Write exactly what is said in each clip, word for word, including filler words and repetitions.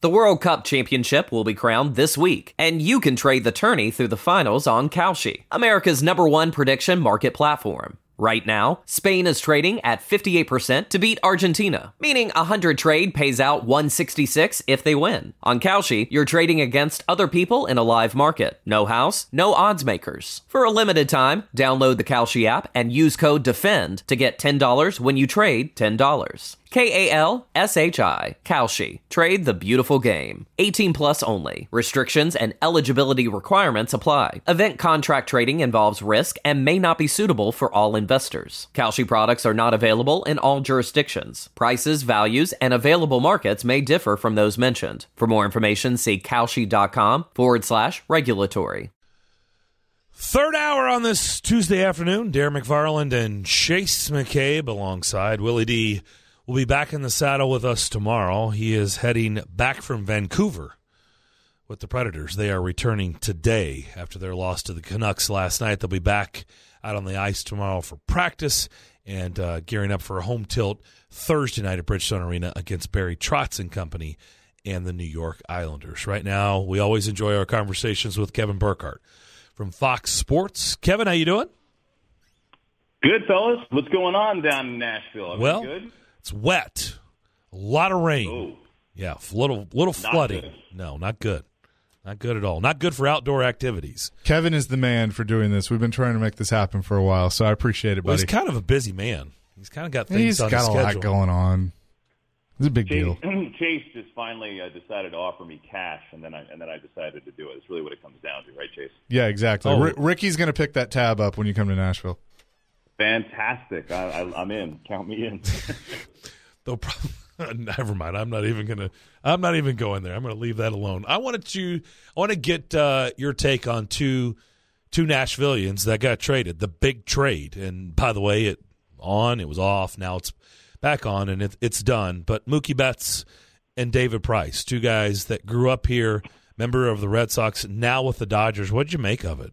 The World Cup Championship will be crowned this week, and you can trade the tourney through the finals on Kalshi, America's number one prediction market platform. Right now, Spain is trading at fifty-eight percent to beat Argentina, meaning a one hundred trade pays out one sixty-six if they win. On Kalshi, you're trading against other people in a live market. No house, no odds makers. For a limited time, download the Kalshi app and use code DEFEND to get ten dollars when you trade ten dollars. K A L S H I, Kalshi. Trade the beautiful game. eighteen plus only. Restrictions and eligibility requirements apply. Event contract trading involves risk and may not be suitable for all investors. Kalshi products are not available in all jurisdictions. Prices, values, and available markets may differ from those mentioned. For more information, see kalshi.com forward slash regulatory. Third hour on this Tuesday afternoon. Darren McFarland and Chase McCabe alongside Willie D. will be back in the saddle with us tomorrow. He is heading back from Vancouver with the Predators. They are returning today after their loss to the Canucks last night. They'll be back out on the ice tomorrow for practice and uh, gearing up for a home tilt Thursday night at Bridgestone Arena against Barry Trotz and company and the New York Islanders. Right now, we always enjoy our conversations with Kevin Burkhardt from Fox Sports. Kevin, how you doing? Good, fellas. What's going on down in Nashville? Everything well, good? It's wet. A lot of rain. Oh. Yeah, little little Not flooding. good. No, not good. Not good at all. Not good for outdoor activities. Kevin is the man for doing this. We've been trying to make this happen for a while, so I appreciate it, buddy. Well, he's kind of a busy man. He's kind of got things He's on got his a schedule. lot going on. It's a big Chase, deal. Chase just finally uh, decided to offer me cash, and then I and then I decided to do it. It's really what it comes down to, right, Chase? Yeah, exactly. Oh. R- Ricky's going to pick that tab up when you come to Nashville. Fantastic. I, I, I'm in. Count me in. Though, never mind. I'm not even gonna. I'm not even going there. I'm going to leave that alone. I wanted to. I want to get uh, your take on two two Nashvillians that got traded. The big trade, and by the way, it on. It was off. Now it's back on, and it, it's done. But Mookie Betts and David Price, two guys that grew up here, member of the Red Sox, now with the Dodgers. What did you make of it?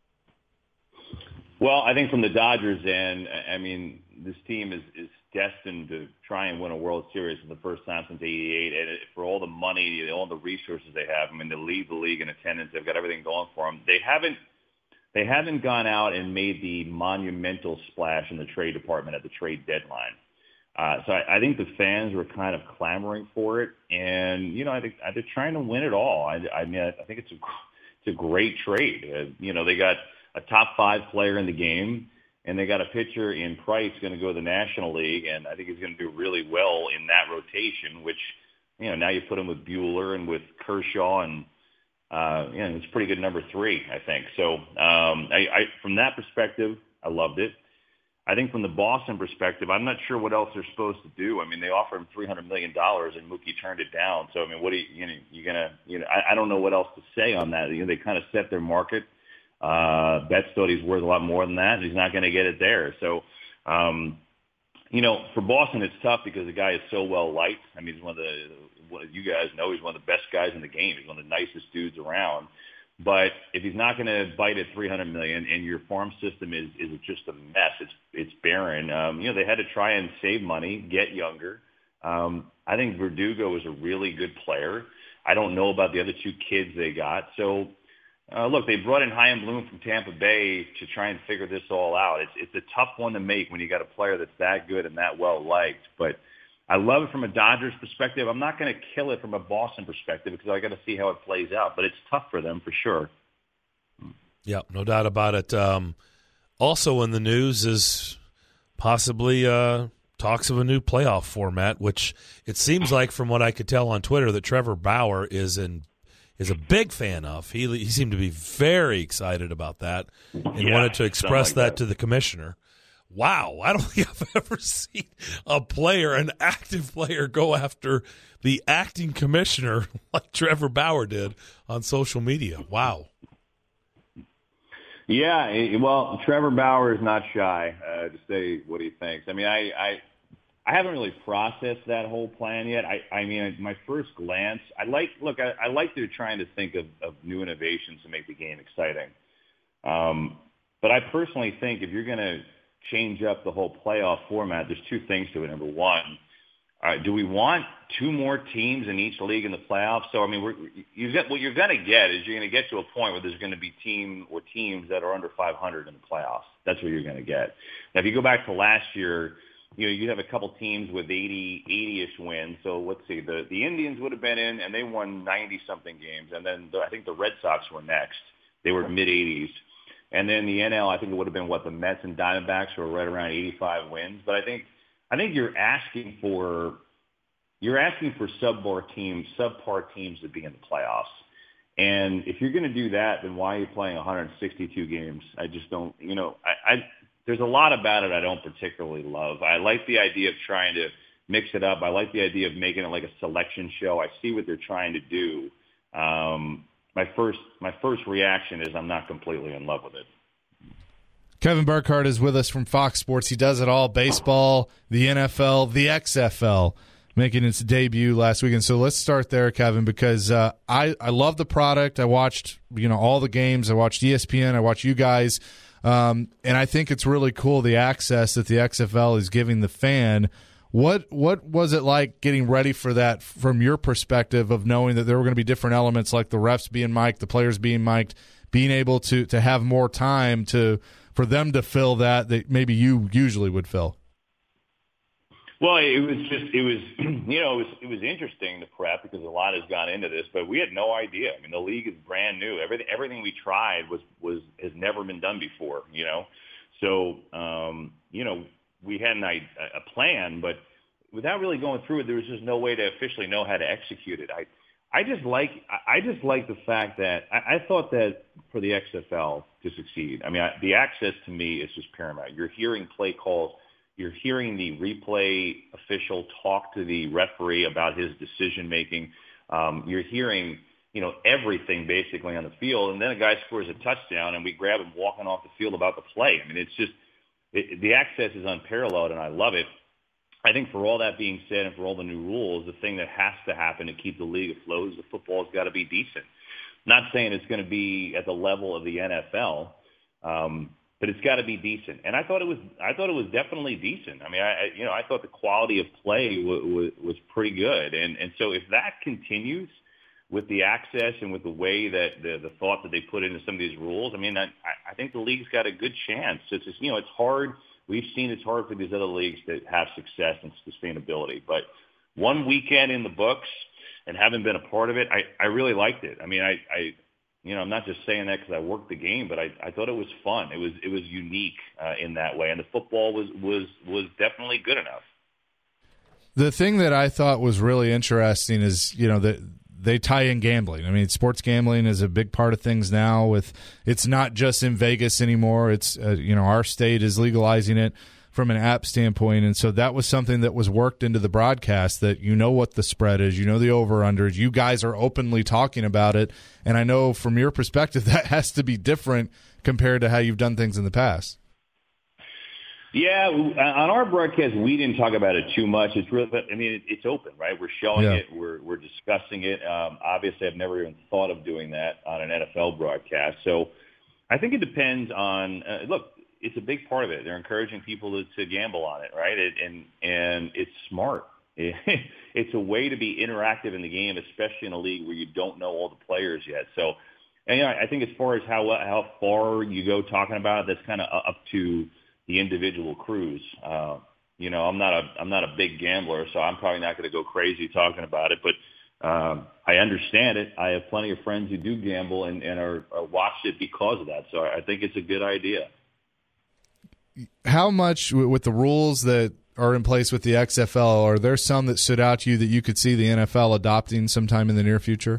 Well, I think from the Dodgers end, I mean, this team is, is destined to try and win a World Series for the first time since eighty-eight. And for all the money, all the resources they have, I mean, they lead the league in attendance. They've got everything going for them. They haven't, they haven't gone out and made the monumental splash in the trade department at the trade deadline. Uh, so I, I think the fans were kind of clamoring for it. And, you know, I think they're trying to win it all. I, I mean, I think it's a, it's a great trade. Uh, you know, they got a top five player in the game, and they got a pitcher in Price going to go to the National League, and I think he's going to do really well in that rotation, which, you know, now you put him with Buehler and with Kershaw, and, uh, you know, it's a pretty good number three, I think. So um, I, I, from that perspective, I loved it. I think from the Boston perspective, I'm not sure what else they're supposed to do. I mean, they offered him three hundred million dollars, and Mookie turned it down. So, I mean, what are you, you know, you're going to, you know, I, I don't know what else to say on that. You know, they kind of set their market. Uh, Betts thought he's worth a lot more than that, and he's not going to get it there. So, um, you know, for Boston, it's tough because the guy is so well liked. I mean, he's one of the, what you guys know, he's one of the best guys in the game. He's one of the nicest dudes around. But if he's not going to bite at three hundred million dollars and your farm system is, is just a mess, it's it's barren. Um, you know, they had to try and save money, get younger. Um, I think Verdugo is a really good player. I don't know about the other two kids they got. So, uh, look, they brought in Chaim Bloom from Tampa Bay to try and figure this all out. It's it's a tough one to make when you got a player that's that good and that well liked. But I love it from a Dodgers perspective. I'm not going to kill it from a Boston perspective because I got to see how it plays out. But it's tough for them for sure. Yeah, no doubt about it. Um, also in the news is possibly uh, talks of a new playoff format, which it seems like from what I could tell on Twitter that Trevor Bauer is in is a big fan of. He he seemed to be very excited about that and Yeah, wanted to express like that, that to the commissioner. Wow, I don't think I've ever seen a player, an active player, go after the acting commissioner like Trevor Bauer did on social media. Wow. Yeah, eh, well, Trevor Bauer is not shy uh, to say what he thinks. I mean, I, I I haven't really processed that whole plan yet. I, I mean, my first glance, I like look, I, I like they're trying to think of, of new innovations to make the game exciting. Um, but I personally think if you're going to change up the whole playoff format, there's two things to it. Number one, Uh, do we want two more teams in each league in the playoffs? So, I mean, we're, you get, what you're going to get is you're going to get to a point where there's going to be team or teams that are under five hundred in the playoffs. That's what you're going to get. Now, if you go back to last year, you know, you have a couple teams with eighty, eighty-ish wins. So let's see, the, the Indians would have been in, and they won ninety-something games. And then the, I think the Red Sox were next. They were mid-eighties. And then the N L, I think it would have been, what, the Mets and Diamondbacks were right around eighty-five wins. But I think I think you're asking for you're asking for subpar teams, subpar teams to be in the playoffs. And if you're going to do that, then why are you playing one hundred sixty-two games? I just don't, you know, I, I there's a lot about it I don't particularly love. I like the idea of trying to mix it up. I like the idea of making it like a selection show. I see what they're trying to do. Um, my first my first reaction is I'm not completely in love with it. Kevin Burkhardt is with us from Fox Sports. He does it all: baseball, the N F L, the X F L, making its debut last weekend. So let's start there, Kevin, because uh, I, I love the product. I watched you know all the games. I watched E S P N. I watched you guys. Um, and I think it's really cool, the access that the X F L is giving the fan. What what was it like getting ready for that from your perspective of knowing that there were going to be different elements like the refs being mic'd, the players being mic'd, being able to, to have more time to for them to fill that that maybe you usually would fill? Well, it was just, it was, you know, it was, it was interesting to prep because a lot has gone into this, but we had no idea. I mean, the league is brand new. Everything, everything we tried was, was, has never been done before, you know? So, um, you know, we had an, a plan, but without really going through it, there was just no way to officially know how to execute it. I, I just like, I just like the fact that I, I thought that for the X F L to succeed, I mean, I, the access to me is just paramount. You're hearing play calls. You're hearing the replay official talk to the referee about his decision-making. Um, you're hearing, you know, everything basically on the field. And then a guy scores a touchdown, and we grab him walking off the field about the play. I mean, it's just it, the access is unparalleled, and I love it. I think for all that being said and for all the new rules, the thing that has to happen to keep the league afloat is the football's got to be decent. Not saying it's going to be at the level of the N F L, um, but it's got to be decent. And I thought it was, I thought it was definitely decent. I mean, I, you know, I thought the quality of play w- w- was pretty good. And, and so if that continues with the access and with the way that the, the thought that they put into some of these rules, I mean, I, I think the league's got a good chance. It's just, you know, it's hard. We've seen it's hard for these other leagues to have success and sustainability. But one weekend in the books and having been a part of it, I, I really liked it. I mean, I, I You know, I'm not just saying that because I worked the game, but I, I thought it was fun. It was it was unique uh, in that way, and the football was, was was definitely good enough. The thing that I thought was really interesting is, you know, that they tie in gambling. I mean, sports gambling is a big part of things now. With it's not just in Vegas anymore. It's uh, you know, our state is legalizing it from an app standpoint, and so that was something that was worked into the broadcast, that you know what the spread is, you know the over-unders, you guys are openly talking about it, and I know from your perspective that has to be different compared to how you've done things in the past. Yeah, on our broadcast, we didn't talk about it too much. It's really, I mean, it's open, right? We're showing yeah. it, we're we're discussing it. Um, obviously, I've never even thought of doing that on an N F L broadcast, so I think it depends on, uh, look, it's a big part of it. They're encouraging people to, to gamble on it, right? It, and and it's smart. It's a way to be interactive in the game, especially in a league where you don't know all the players yet. So, and, you know, I think as far as how how far you go talking about it, that's kind of up to the individual crews. Uh, you know, I'm not a I'm not a big gambler, so I'm probably not going to go crazy talking about it. But um, I understand it. I have plenty of friends who do gamble and, and are, are watched it because of that. So I think it's a good idea. How much, with the rules that are in place with the X F L, are there some that stood out to you that you could see the N F L adopting sometime in the near future?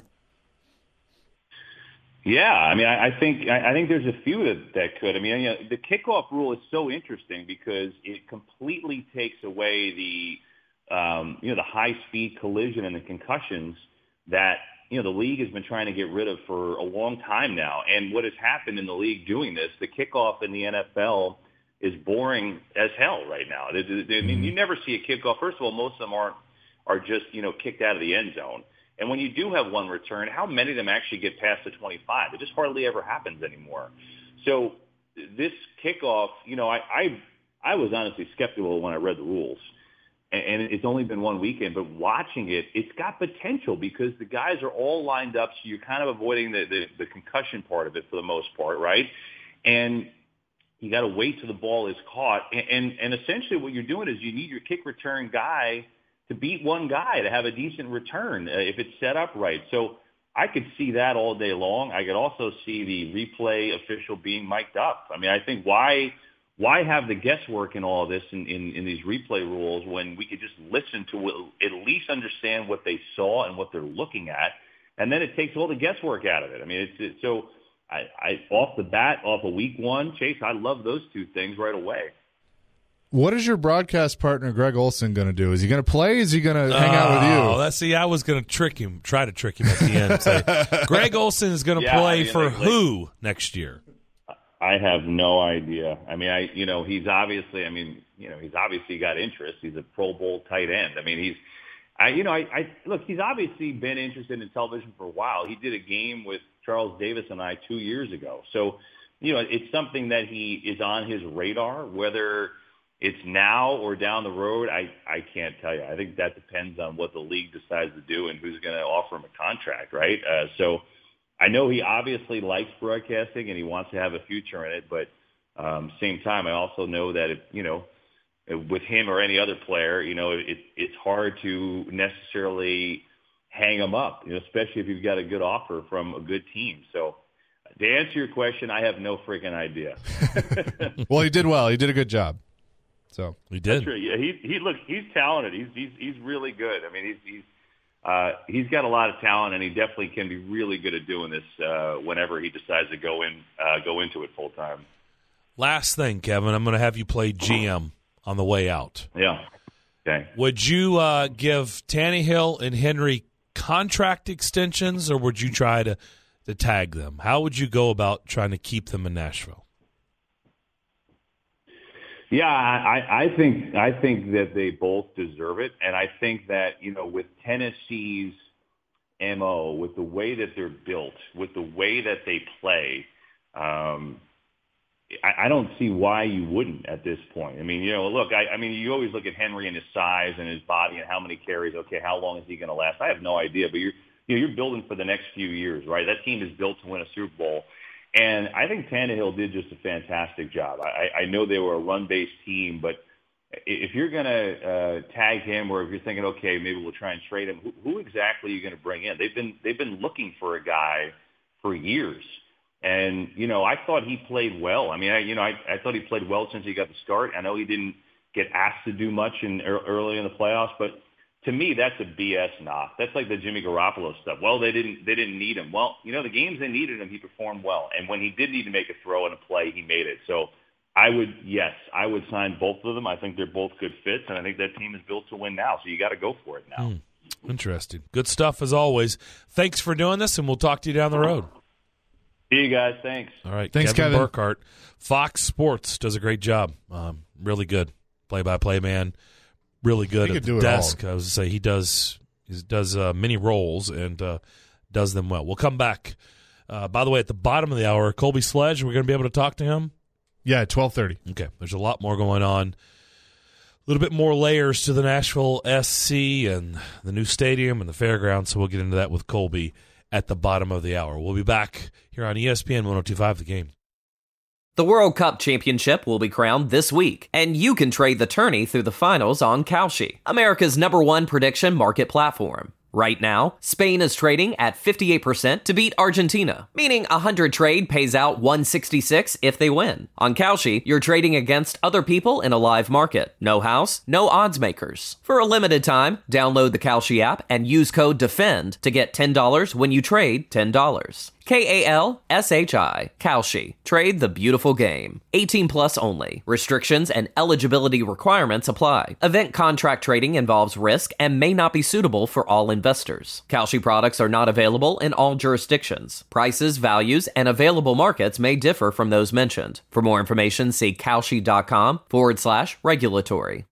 Yeah, I mean, I, I think I, I think there's a few that, that could. I mean, you know, the kickoff rule is so interesting because it completely takes away the um, you know the high speed collision and the concussions that you know the league has been trying to get rid of for a long time now. And what has happened in the league doing this, the kickoff in the N F L is boring as hell right now. They, they, I mean, you never see a kickoff. First of all, most of them aren't are just you know kicked out of the end zone. And when you do have one return, how many of them actually get past the twenty-five? It just hardly ever happens anymore. So this kickoff, you know, I I, I was honestly skeptical when I read the rules. and it's only been one weekend, but watching it, it's got potential because the guys are all lined up, so you're kind of avoiding the, the, the concussion part of it for the most part, right? And you got to wait till the ball is caught. And, and, and essentially what you're doing is you need your kick return guy to beat one guy to have a decent return uh, if it's set up right. So I could see that all day long. I could also see the replay official being mic'd up. I mean, I think why – Why have the guesswork in all of this in, in, in these replay rules when we could just listen to at least understand what they saw and what they're looking at, and then it takes all the guesswork out of it. I mean, it's, it's so I, I off the bat, off of week one, Chase, I love those two things right away. What is your broadcast partner, Greg Olson, going to do? Is he going to play? Is he going to hang out with you? Oh, let's see. I was going to trick him, try to trick him at the end. And say, Greg Olson is going to yeah, play I mean, for like, who next year? I have no idea. I mean, I you know, he's obviously, I mean, you know, he's obviously got interest. He's a Pro Bowl tight end. I mean, he's, I you know, I, I look, he's obviously been interested in television for a while. He did a game with Charles Davis and I two years ago. So, you know, it's something that he is on his radar. Whether it's now or down the road, I, I can't tell you. I think that depends on what the league decides to do and who's going to offer him a contract, right? Uh, so. I know he obviously likes broadcasting and he wants to have a future in it, but um, same time, I also know that, it, you know, with him or any other player, you know, it, it's hard to necessarily hang him up, you know, especially if you've got a good offer from a good team. So to answer your question, I have no freaking idea. Well, he did well. He did a good job. So he did. That's true. Yeah, he he look, he's talented. He's he's he's really good. I mean, he's he's Uh, he's got a lot of talent, and he definitely can be really good at doing this uh, whenever he decides to go in, uh, go into it full time. Last thing, Kevin, I'm going to have you play G M on the way out. Yeah. Okay. Would you uh, give Tannehill and Henry contract extensions, or would you try to, to tag them? How would you go about trying to keep them in Nashville? Yeah, I, I think I think that they both deserve it, and I think that, you know, with Tennessee's M O, with the way that they're built, with the way that they play, um, I, I don't see why you wouldn't at this point. I mean, you know, look, I, I mean, you always look at Henry and his size and his body and how many carries. Okay, how long is he going to last? I have no idea, but you're you know, you're building for the next few years, right? That team is built to win a Super Bowl. And I think Tannehill did just a fantastic job. I, I know they were a run-based team, but if you're going to uh, tag him, or if you're thinking, okay, maybe we'll try and trade him, who, who exactly are you going to bring in? They've been they've been looking for a guy for years, and you know I thought he played well. I mean, I, you know I, I thought he played well since he got the start. I know he didn't get asked to do much in early in the playoffs, but to me, that's a B S knock. That's like the Jimmy Garoppolo stuff. Well, they didn't they didn't need him. Well, you know, the games they needed him, he performed well. And when he did need to make a throw and a play, he made it. So I would, yes, I would sign both of them. I think they're both good fits, and I think that team is built to win now. So you got to go for it now. Mm, interesting. Good stuff as always. Thanks for doing this, and we'll talk to you down the road. See you guys. Thanks. All right. Thanks, Kevin, Kevin. Burkhardt, Fox Sports does a great job. Um, really good play-by-play man. Really good He at could do the it desk. all. I was to say he does he does uh, many roles and uh, does them well. We'll come back. Uh, by the way, at the bottom of the hour, Colby Sledge, we're going to be able to talk to him. Yeah, at twelve thirty. Okay, there's a lot more going on. A little bit more layers to the Nashville S C and the new stadium and the fairgrounds, so we'll get into that with Colby at the bottom of the hour. We'll be back here on E S P N one oh two point five The Game. The World Cup Championship will be crowned this week, and you can trade the tourney through the finals on Kalshi, America's number one prediction market platform. Right now, Spain is trading at fifty-eight percent to beat Argentina, meaning a one hundred trade pays out one sixty-six if they win. On Kalshi, you're trading against other people in a live market. No house, no odds makers. For a limited time, download the Kalshi app and use code DEFEND to get ten dollars when you trade ten dollars. K A L S H I, Kalshi. Trade the beautiful game. eighteen plus only. Restrictions and eligibility requirements apply. Event contract trading involves risk and may not be suitable for all investors. Kalshi products are not available in all jurisdictions. Prices, values, and available markets may differ from those mentioned. For more information, see Kalshi.com forward slash regulatory.